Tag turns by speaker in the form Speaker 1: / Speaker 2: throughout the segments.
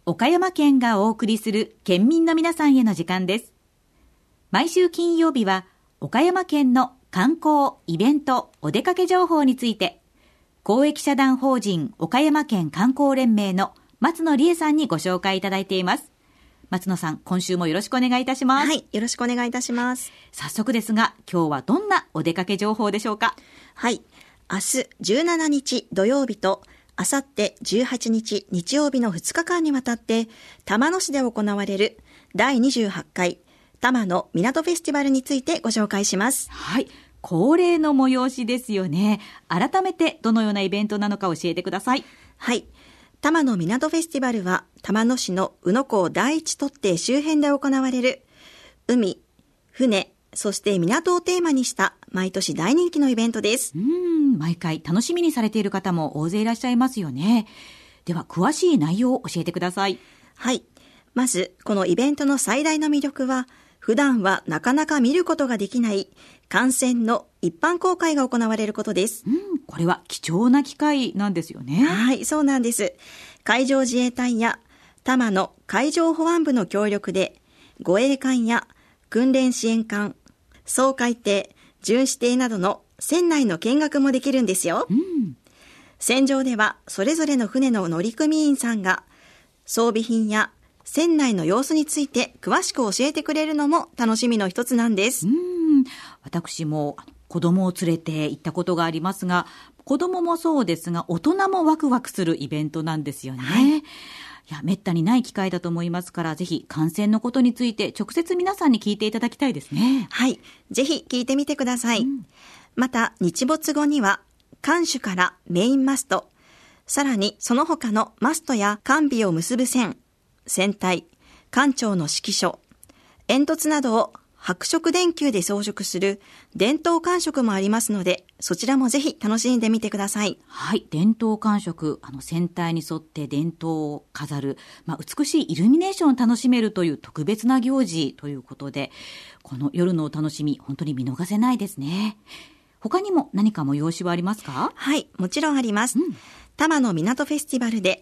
Speaker 1: 岡山県がお送りする県民の皆さんへの時間です。毎週金曜日は岡山県の観光、イベント、お出かけ情報について公益社団法人岡山県観光連盟の松野理恵さんにご紹介いただいています。松野さん、今週もよろしくお願いいたします。
Speaker 2: はい、よろしくお願いいたします。
Speaker 1: 早速ですが、今日はどんなお出かけ情報でしょうか？
Speaker 2: はい、明日17日土曜日とあさって18日日曜日の2日間にわたって玉野市で行われる第28回玉野港フェスティバルについてご紹介します。
Speaker 1: はい、恒例の催しですよね。改めてどのようなイベントなのか教えてください。
Speaker 2: はい、玉野港フェスティバルは玉野市の宇野港第一突堤周辺で行われる海、船、そして港をテーマにした毎年大人気のイベントです。
Speaker 1: 毎回楽しみにされている方も大勢いらっしゃいますよね。では詳しい内容を教えてください。
Speaker 2: はい、まずこのイベントの最大の魅力は普段はなかなか見ることができない艦船の一般公開が行われることです。
Speaker 1: これは貴重な機会なんですよね。
Speaker 2: はい、そうなんです。海上自衛隊や玉野海上保安部の協力で護衛艦や訓練支援艦、掃海艇、巡視艇などの船内の見学もできるんですよ。船上ではそれぞれの船の乗組員さんが装備品や船内の様子について詳しく教えてくれるのも楽しみの一つなんです。
Speaker 1: 私も子供を連れて行ったことがありますが、子供もそうですが大人もワクワクするイベントなんですよね。いや、めったにない機会だと思いますから、ぜひ艦船のことについて直接皆さんに聞いていただきたいですね。
Speaker 2: はい、ぜひ聞いてみてください。また日没後には艦首からメインマスト、さらにその他のマストや艦尾を結ぶ船、船体、艦長の指揮所、煙突などを白色電球で装飾する伝統艦飾もありますので、そちらもぜひ楽しんでみてください。
Speaker 1: はい、伝統艦飾、船体に沿って伝統を飾る、美しいイルミネーションを楽しめるという特別な行事ということで、この夜のお楽しみ、本当に見逃せないですね。他にも何か催しはありますか？
Speaker 2: はい、もちろんあります。玉野港フェスティバルで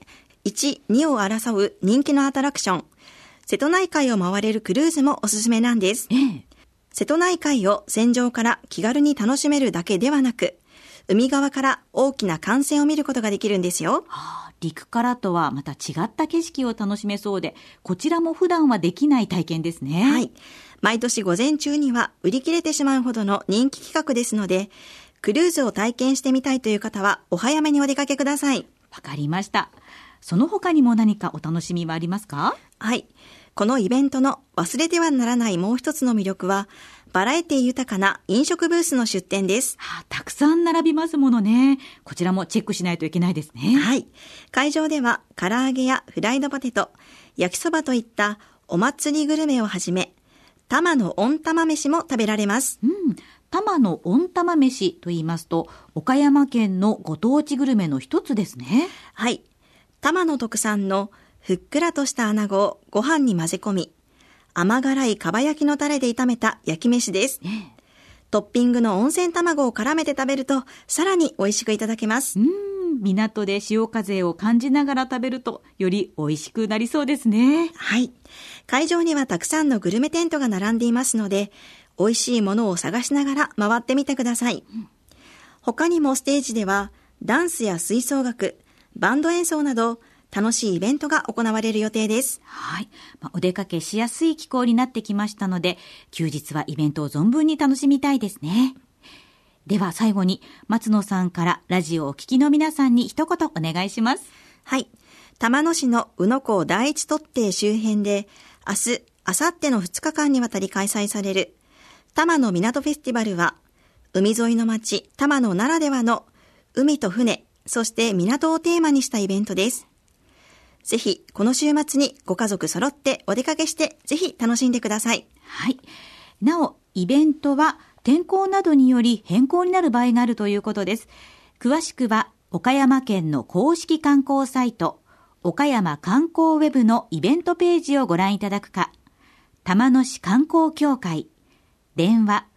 Speaker 2: 1、2を争う人気のアトラクション、瀬戸内海を回れるクルーズもおすすめなんです。瀬戸内海を船上から気軽に楽しめるだけではなく、海側から大きな艦船を見ることができるんですよ。
Speaker 1: 陸からとはまた違った景色を楽しめそうで、こちらも普段はできない体験ですね。
Speaker 2: はい、毎年午前中には売り切れてしまうほどの人気企画ですので、クルーズを体験してみたいという方はお早めにお出かけください。
Speaker 1: わかりました。その他にも何かお楽しみはありますか？
Speaker 2: はい、このイベントの忘れてはならないもう一つの魅力は、バラエティ豊かな飲食ブースの出店です。
Speaker 1: たくさん並びますものね。こちらもチェックしないといけないですね。
Speaker 2: はい、会場では唐揚げやフライドポテト、焼きそばといったお祭りグルメをはじめ、玉野温玉飯も食べられます。
Speaker 1: 玉野温玉飯と言いますと、岡山県のご当地グルメの一つですね。
Speaker 2: はい、玉野特産のふっくらとした穴子をご飯に混ぜ込み、甘辛いかば焼きのタレで炒めた焼き飯です。トッピングの温泉卵を絡めて食べるとさらに美味しくいただけます。
Speaker 1: 港で潮風を感じながら食べるとより美味しくなりそうですね。
Speaker 2: はい、会場にはたくさんのグルメテントが並んでいますので、美味しいものを探しながら回ってみてください。他にもステージではダンスや吹奏楽、バンド演奏など楽しいイベントが行われる予定です。
Speaker 1: はい、お出かけしやすい気候になってきましたので、休日はイベントを存分に楽しみたいですね。では最後に松野さんからラジオをお聞きの皆さんに一言お願いします。
Speaker 2: はい、玉野市の宇野港第一突堤周辺で明日、明後日の2日間にわたり開催される玉野港フェスティバルは、海沿いの町玉野ならではの海と船、そして港をテーマにしたイベントです。ぜひこの週末にご家族揃ってお出かけしてぜひ楽しんでください。
Speaker 1: はい。なお、イベントは天候などにより変更になる場合があるということです。詳しくは岡山県の公式観光サイト、岡山観光ウェブのイベントページをご覧いただくか、玉野市観光協会、電話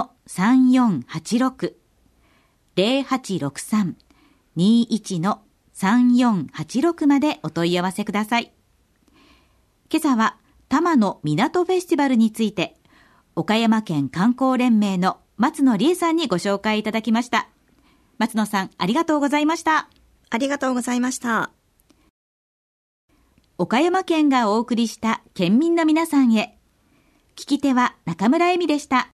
Speaker 1: 0863-21-3486 0863-21-3486 04-875-3486 までお問い合わせください。今朝は多摩の港フェスティバルについて、岡山県観光連盟の松野理恵さんにご紹介いただきました。松野さん、ありがとうございました。
Speaker 2: ありがとうございました。
Speaker 1: 岡山県がお送りした県民の皆さんへ。聞き手は中村恵美でした。